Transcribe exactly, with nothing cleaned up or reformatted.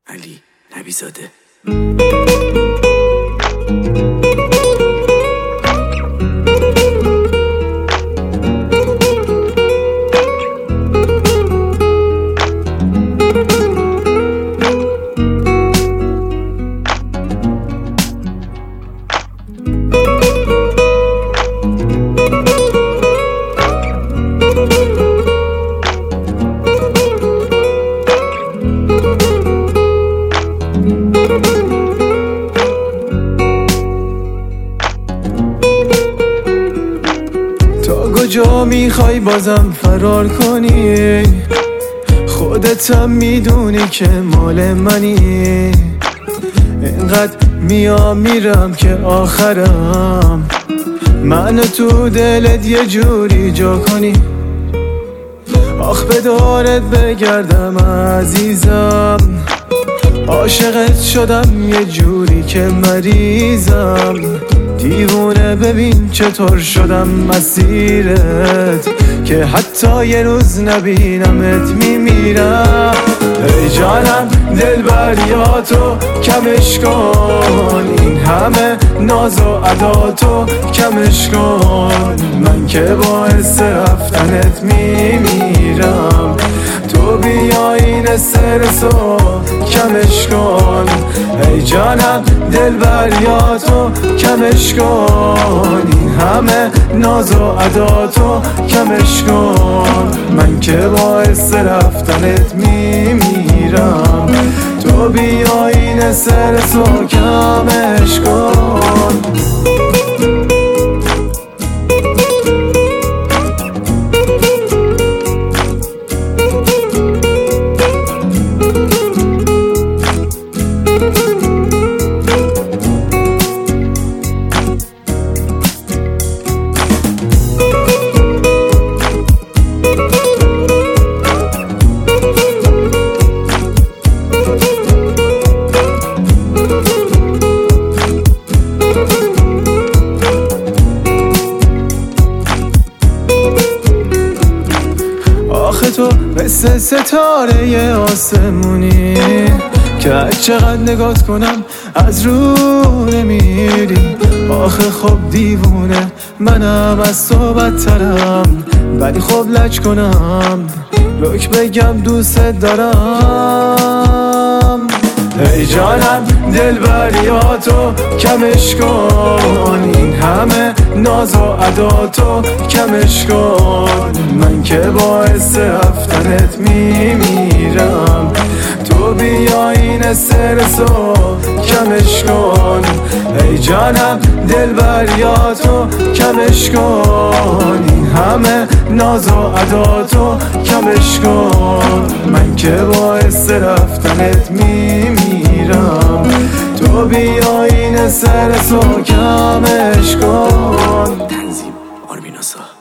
علی نبیزاده. تا کجا میخوای بازم فرار کنی؟ خودتم میدونی که مال منی. اینقدر میام میرم که آخرم منو تو دلت یه جوری جا کنی. آخ به دارت بگردم عزیزم، عاشقت شدم یه جوری که مریضم. دیوونه ببین چطور شدم مسیرت، که حتی یه روز نبینمت میمیرم. ای جانم دلبریاتو کمش کن، این همه ناز و عداتو کمش کن. من که باعث رفتنت میمیرم، تو بیا این استرسو کمش کن. ای جانم دلبریاتو کمش کن، این همه ناز و عداتو کمش کن. من که باعث رفتنت میمیرم، تو بیا این استرسو کمش کن. آخه تو مثل ستاره آسمونی که چقدر نگات کنم از رو نمیری. آخه خب دیوونه منم از تو بدترم، ولی خب لج کنم رک بگم دوست دارم. ای جانم دلبریاتو کمش کن، این همه ناز و عداتو کمش کن. من که باعث رفتنت میمیرم، تو بیا این استرسو کمش کن. ای جانم دلبریاتو کمش کن، این همه ناز و عداتو کمش کن. من که باعث رفتنت میمیرم، تو بیا این استرسو کمش کن. تنظیم آرمین آسا.